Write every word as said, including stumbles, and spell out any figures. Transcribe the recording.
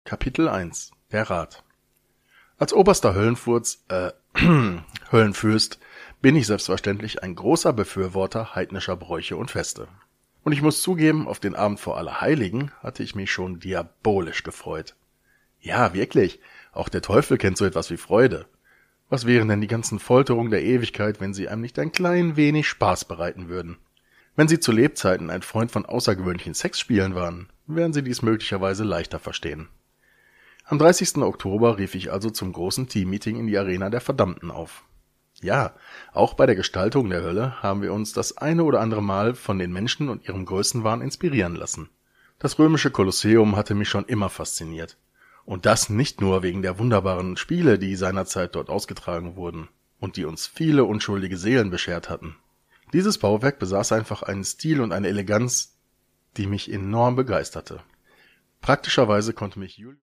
Kapitel eins Der Rat Als oberster Höllenfurz, äh, Höllenfürst, bin ich selbstverständlich ein großer Befürworter heidnischer Bräuche und Feste. Und ich muss zugeben, auf den Abend vor Allerheiligen hatte ich mich schon diabolisch gefreut. Ja, wirklich, auch der Teufel kennt so etwas wie Freude. Was wären denn die ganzen Folterungen der Ewigkeit, wenn sie einem nicht ein klein wenig Spaß bereiten würden? Wenn Sie zu Lebzeiten ein Freund von außergewöhnlichen Sexspielen waren, werden Sie dies möglicherweise leichter verstehen. Am dreißigsten Oktober rief ich also zum großen Teammeeting in die Arena der Verdammten auf. Ja, auch bei der Gestaltung der Hölle haben wir uns das eine oder andere Mal von den Menschen und ihrem Größenwahn inspirieren lassen. Das römische Kolosseum hatte mich schon immer fasziniert. Und das nicht nur wegen der wunderbaren Spiele, die seinerzeit dort ausgetragen wurden und die uns viele unschuldige Seelen beschert hatten. Dieses Bauwerk besaß einfach einen Stil und eine Eleganz, die mich enorm begeisterte. Praktischerweise konnte mich Julius